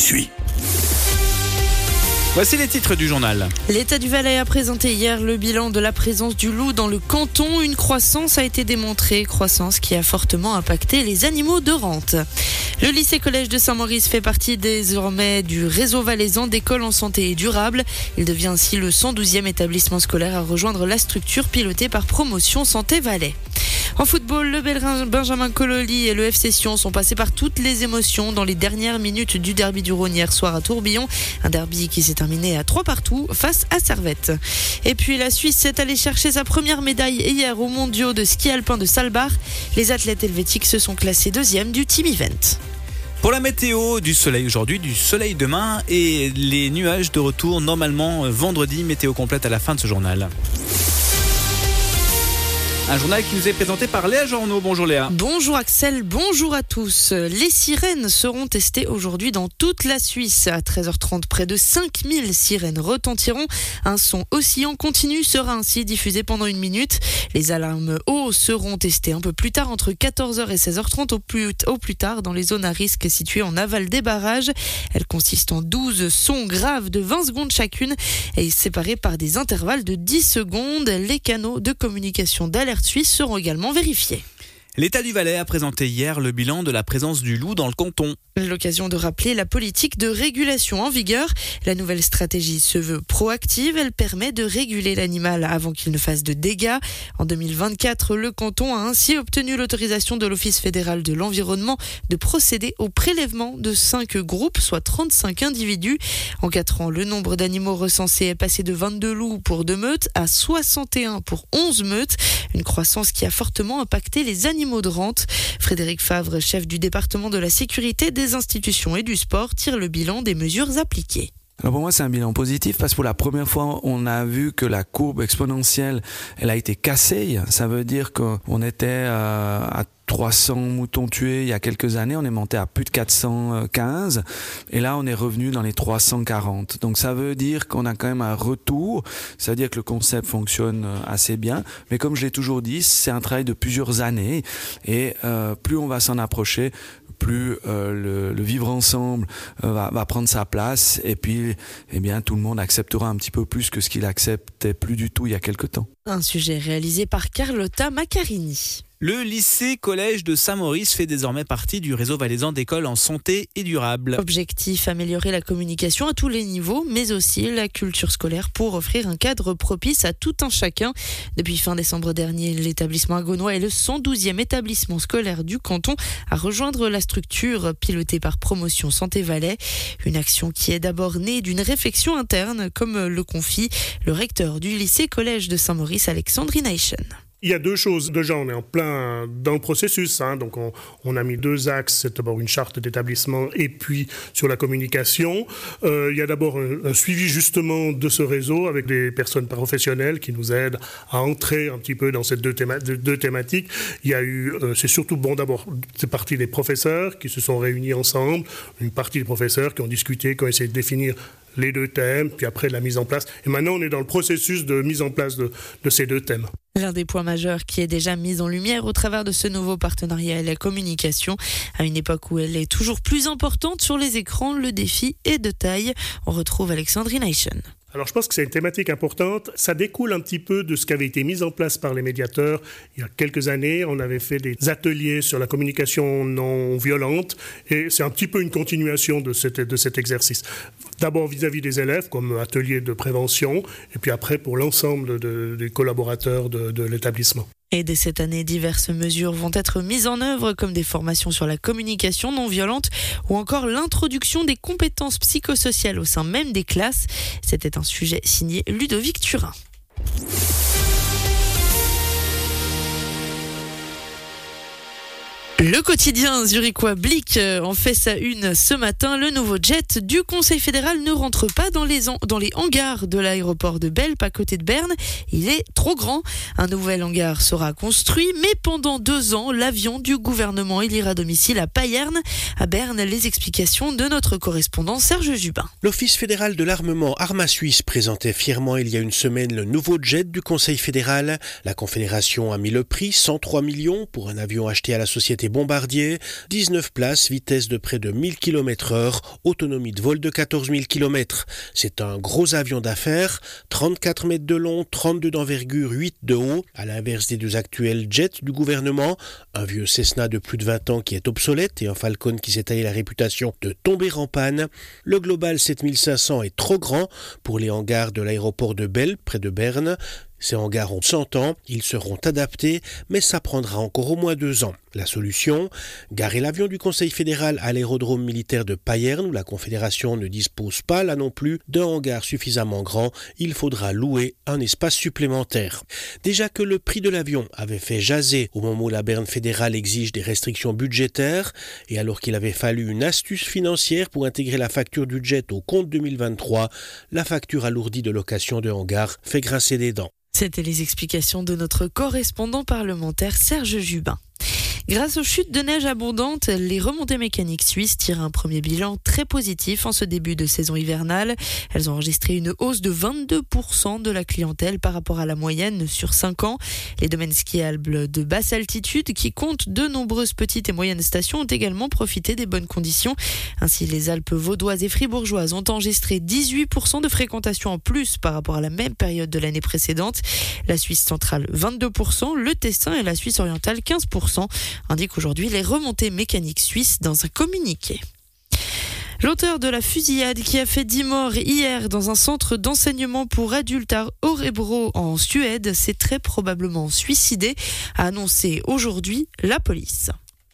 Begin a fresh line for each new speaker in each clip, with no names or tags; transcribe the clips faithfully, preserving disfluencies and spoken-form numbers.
suis.
Voici les titres du journal.
L'État du Valais a présenté hier le bilan de la présence du loup dans le canton. Une croissance a été démontrée, croissance qui a fortement impacté les animaux de rente. Le lycée-collège de Saint-Maurice fait partie désormais du réseau valaisan d'écoles en santé et durable. Il devient ainsi le cent douzième établissement scolaire à rejoindre la structure pilotée par Promotion Santé Valais. En football, le Benjamin Cololi et le F C Sion sont passés par toutes les émotions dans les dernières minutes du derby du Rhône hier soir à Tourbillon. Un derby qui s'est terminé à trois partout face à Servette. Et puis la Suisse est allée chercher sa première médaille hier aux mondiaux de ski alpin de Saalbach. Les athlètes helvétiques se sont classés deuxième du team event.
Pour la météo, du soleil aujourd'hui, du soleil demain et les nuages de retour normalement vendredi. Météo complète à la fin de ce journal. Un journal qui nous est présenté par Léa Journeau. Bonjour Léa.
Bonjour Axel, bonjour à tous. Les sirènes seront testées aujourd'hui dans toute la Suisse. À treize heures trente, près de cinq mille sirènes retentiront. Un son oscillant continu sera ainsi diffusé pendant une minute. Les alarmes eau seront testées un peu plus tard, entre quatorze heures et seize heures trente au plus, au plus tard, dans les zones à risque situées en aval des barrages. Elles consistent en douze sons graves de vingt secondes chacune et séparés par des intervalles de dix secondes. Les canaux de communication d'alerte suisse seront également vérifiés.
L'État du Valais a présenté hier le bilan de la présence du loup dans le canton.
L'occasion de rappeler la politique de régulation en vigueur. La nouvelle stratégie se veut proactive. Elle permet de réguler l'animal avant qu'il ne fasse de dégâts. En deux mille vingt-quatre, le canton a ainsi obtenu l'autorisation de l'Office fédéral de l'environnement de procéder au prélèvement de cinq groupes, soit trente-cinq individus. En quatre ans, le nombre d'animaux recensés est passé de vingt-deux loups pour deux meutes à soixante et un pour onze meutes. Une croissance qui a fortement impacté les animaux de rente. Frédéric Favre, chef du département de la sécurité des institutions et du sport, tire le bilan des mesures appliquées.
Alors pour moi, c'est un bilan positif parce que pour la première fois, on a vu que la courbe exponentielle, elle a été cassée. Ça veut dire qu'on était euh, à trois cents moutons tués il y a quelques années, on est monté à plus de quatre cent quinze et là on est revenu dans les trois cent quarante. Donc ça veut dire qu'on a quand même un retour, ça veut dire que le concept fonctionne assez bien, mais comme je l'ai toujours dit, c'est un travail de plusieurs années et euh, plus on va s'en approcher, plus euh, le, le vivre ensemble euh, va, va prendre sa place et puis eh bien, tout le monde acceptera un petit peu plus que ce qu'il acceptait plus du tout il y a quelque temps.
Un sujet réalisé par Carlotta Maccarini.
Le lycée-collège de Saint-Maurice fait désormais partie du réseau valaisan d'écoles en santé et durable.
Objectif, améliorer la communication à tous les niveaux, mais aussi la culture scolaire pour offrir un cadre propice à tout un chacun. Depuis fin décembre dernier, l'établissement agonois est le cent douzième établissement scolaire du canton à rejoindre la structure pilotée par Promotion Santé Valais. Une action qui est d'abord née d'une réflexion interne, comme le confie le recteur du lycée-collège de Saint-Maurice, Alexandre Inaïchen.
Il y a deux choses. Déjà, on est en plein dans le processus. Hein, donc, on, on a mis deux axes. C'est d'abord une charte d'établissement et puis sur la communication. Euh, il y a d'abord un, un suivi justement de ce réseau avec des personnes professionnelles qui nous aident à entrer un petit peu dans ces deux, théma- deux thématiques. Il y a eu, euh, c'est surtout bon d'abord, c'est partie des professeurs qui se sont réunis ensemble. Une partie des professeurs qui ont discuté, qui ont essayé de définir les deux thèmes, puis après la mise en place. Et maintenant, on est dans le processus de mise en place de, de ces deux thèmes.
L'un des points majeurs qui est déjà mis en lumière au travers de ce nouveau partenariat est la communication. À une époque où elle est toujours plus importante sur les écrans, le défi est de taille. On retrouve Alexandre Inaïchen.
Alors je pense que c'est une thématique importante. Ça découle un petit peu de ce qui avait été mis en place par les médiateurs il y a quelques années. On avait fait des ateliers sur la communication non violente et c'est un petit peu une continuation de, cette, de cet exercice. D'abord vis-à-vis des élèves comme atelier de prévention et puis après pour l'ensemble de, des collaborateurs de, de l'établissement.
Et dès cette année, diverses mesures vont être mises en œuvre, comme des formations sur la communication non violente ou encore l'introduction des compétences psychosociales au sein même des classes. C'était un sujet signé Ludovic Turin. Le quotidien zurichois Blick en fait sa une ce matin. Le nouveau jet du Conseil fédéral ne rentre pas dans les, en- dans les hangars de l'aéroport de Belp à côté de Berne. Il est trop grand. Un nouvel hangar sera construit, mais pendant deux ans, l'avion du gouvernement il ira domicile à Payerne. À Berne, les explications de notre correspondant Serge Jubin.
L'Office fédéral de l'armement Arma Suisse présentait fièrement il y a une semaine le nouveau jet du Conseil fédéral. La Confédération a mis le prix, cent trois millions, pour un avion acheté à la société Bombardier, dix-neuf places, vitesse de près de mille kilomètres heure, autonomie de vol de quatorze mille kilomètres. C'est un gros avion d'affaires, trente-quatre mètres de long, trente-deux d'envergure, huit de haut, à l'inverse des deux actuels jets du gouvernement, un vieux Cessna de plus de vingt ans qui est obsolète et un Falcon qui s'est taillé la réputation de tomber en panne. Le Global sept mille cinq cents est trop grand pour les hangars de l'aéroport de Belle, près de Berne. Ces hangars ont cent ans, ils seront adaptés, mais ça prendra encore au moins deux ans. La solution, garer l'avion du Conseil fédéral à l'aérodrome militaire de Payerne, où la Confédération ne dispose pas, là non plus, d'un hangar suffisamment grand, il faudra louer un espace supplémentaire. Déjà que le prix de l'avion avait fait jaser au moment où la Berne fédérale exige des restrictions budgétaires, et alors qu'il avait fallu une astuce financière pour intégrer la facture du jet au compte deux mille vingt-trois, la facture alourdie de location de hangar fait grincer des dents.
C'était les explications de notre correspondant parlementaire Serge Jubin. Grâce aux chutes de neige abondantes, les remontées mécaniques suisses tirent un premier bilan très positif en ce début de saison hivernale. Elles ont enregistré une hausse de vingt-deux pour cent de la clientèle par rapport à la moyenne sur cinq ans. Les domaines skiables de basse altitude, qui comptent de nombreuses petites et moyennes stations, ont également profité des bonnes conditions. Ainsi, les Alpes vaudoises et fribourgeoises ont enregistré dix-huit pour cent de fréquentation en plus par rapport à la même période de l'année précédente. La Suisse centrale, vingt-deux pour cent, le Tessin et la Suisse orientale, quinze pour cent. Indique aujourd'hui les remontées mécaniques suisses dans un communiqué. L'auteur de la fusillade qui a fait dix morts hier dans un centre d'enseignement pour adultes à Örebro en Suède s'est très probablement suicidé, a annoncé aujourd'hui la police.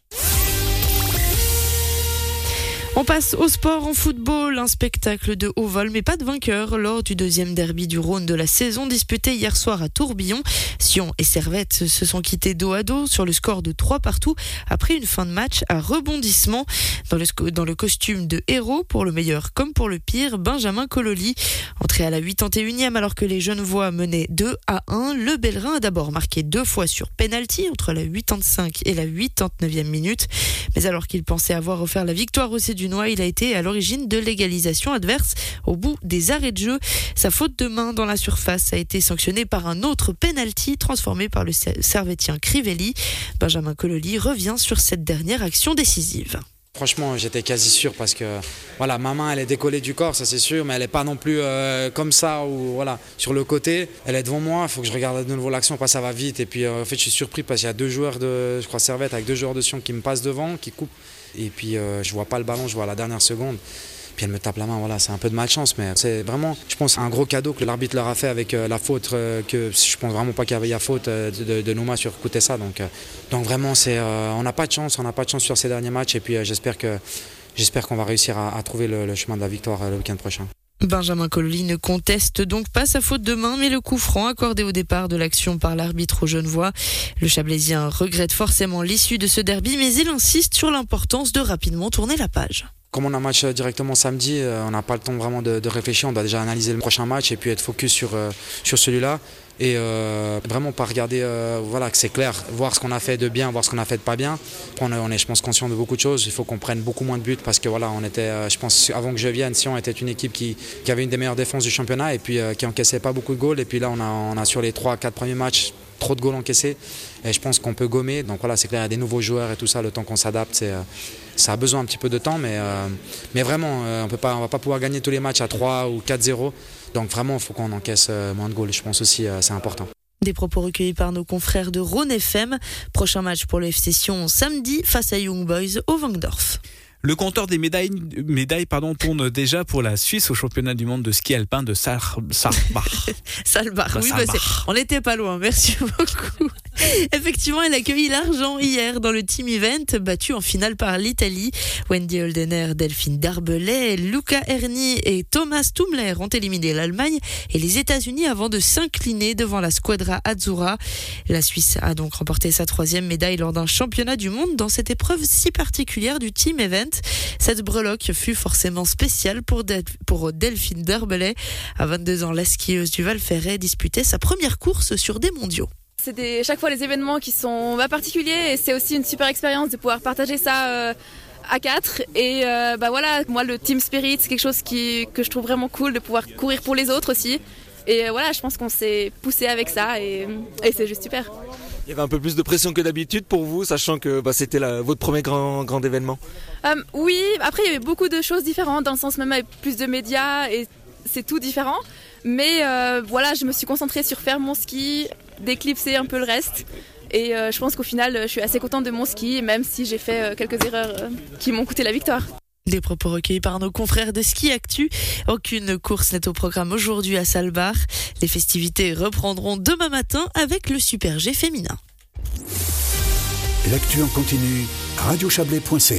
On passe au sport en football, un spectacle de haut vol mais pas de vainqueur lors du deuxième derby du Rhône de la saison disputé hier soir à Tourbillon. Sion et Servette se sont quittés dos à dos sur le score de trois partout après une fin de match à rebondissement. Dans le, dans le costume de héros, pour le meilleur comme pour le pire, Benjamin Cololi. Entré à la quatre-vingt-unième alors que les Genevois menaient deux à un, le Bellerin a d'abord marqué deux fois sur penalty entre la quatre-vingt-cinquième et la quatre-vingt-neuvième minute. Mais alors qu'il pensait avoir offert la victoire au Cédunois, il a été à l'origine de l'égalisation adverse au bout des arrêts de jeu. Sa faute de main dans la surface a été sanctionnée par un autre penalty transformé par le Servettien Crivelli. Benjamin Cololi revient sur cette dernière action décisive.
Franchement, j'étais quasi sûr parce que voilà, ma main elle est décollée du corps, ça c'est sûr, mais elle n'est pas non plus euh, comme ça ou voilà sur le côté. Elle est devant moi, il faut que je regarde de nouveau l'action, parce que ça va vite. Et puis euh, en fait, je suis surpris parce qu'il y a deux joueurs de, je crois Servette avec deux joueurs de Sion qui me passent devant, qui coupent. Et puis euh, je vois pas le ballon, je vois à la dernière seconde. Puis elle me tape la main, voilà, c'est un peu de malchance, mais c'est vraiment, je pense, un gros cadeau que l'arbitre leur a fait avec euh, la faute, euh, que je pense vraiment pas qu'il y avait la faute euh, de, de Nouma sur Koutessa. Donc, euh, donc vraiment, c'est, euh, on n'a pas de chance, on n'a pas de chance sur ces derniers matchs. Et puis euh, j'espère, que, j'espère qu'on va réussir à, à trouver le, le chemin de la victoire euh, le week-end prochain.
Benjamin Cololi ne conteste donc pas sa faute de main, mais le coup franc accordé au départ de l'action par l'arbitre aux Genevois. Le Chablaisien regrette forcément l'issue de ce derby, mais il insiste sur l'importance de rapidement tourner la page.
Comme on a un match directement samedi, on n'a pas le temps vraiment de, de réfléchir, on doit déjà analyser le prochain match et puis être focus sur, euh, sur celui-là. Et euh, vraiment pas regarder, euh, voilà, que c'est clair, voir ce qu'on a fait de bien, voir ce qu'on a fait de pas bien. On est, on est, je pense, conscient de beaucoup de choses. Il faut qu'on prenne beaucoup moins de buts parce que voilà, on était, euh, je pense, avant que je vienne, Sion était une équipe qui, qui avait une des meilleures défenses du championnat et puis euh, qui encaissait pas beaucoup de goals. Et puis là, on a, on a sur les trois quatre premiers matchs trop de goals encaissés. Et je pense qu'on peut gommer. Donc voilà, c'est clair, il y a des nouveaux joueurs et tout ça. Le temps qu'on s'adapte, c'est, euh, ça a besoin un petit peu de temps, mais, euh, mais vraiment, euh, on peut pas, on va pas pouvoir gagner tous les matchs à trois ou quatre zéro. Donc vraiment, il faut qu'on encaisse euh, moins de goals. Je pense aussi, euh, c'est important.
Des propos recueillis par nos confrères de Rhône F M. Prochain match pour le F C Sion samedi face à Young Boys au Wangdorf.
Le compteur des médailles, médailles pardon, tourne déjà pour la Suisse au championnat du monde de ski alpin de Saalbach.
Saalbach, oui, bah c'est, on n'était pas loin, merci beaucoup. Effectivement, elle a accueilli l'argent hier dans le team event, battu en finale par l'Italie. Wendy Holdener, Delphine Darbelay, Luca Erni et Thomas Tumler ont éliminé l'Allemagne et les États-Unis avant de s'incliner devant la Squadra Azzurra. La Suisse a donc remporté sa troisième médaille lors d'un championnat du monde dans cette épreuve si particulière du team event. Cette breloque fut forcément spéciale pour, Del- pour Delphine Darbelay. À vingt-deux ans, la skieuse du Val Ferret disputait sa première course sur des mondiaux.
C'est des, chaque fois les événements qui sont bah, particuliers et c'est aussi une super expérience de pouvoir partager ça euh, à quatre. Et euh, bah voilà, moi le team spirit c'est quelque chose qui, que je trouve vraiment cool de pouvoir courir pour les autres aussi. Et euh, voilà, je pense qu'on s'est poussé avec ça et, et c'est juste super.
Il y avait un peu plus de pression que d'habitude pour vous, sachant que bah, c'était la, votre premier grand, grand événement.
Euh, oui, après il y avait beaucoup de choses différentes, dans le sens même avec plus de médias et c'est tout différent. Mais euh, voilà, je me suis concentrée sur faire mon ski, d'éclipser un peu le reste. Et euh, je pense qu'au final, je suis assez contente de mon ski, même si j'ai fait euh, quelques erreurs euh, qui m'ont coûté la victoire.
Des propos recueillis par nos confrères de Ski Actu. Aucune course n'est au programme aujourd'hui à Salbach. Les festivités reprendront demain matin avec le Super G féminin.
L'actu en continu, radio chablais point c h.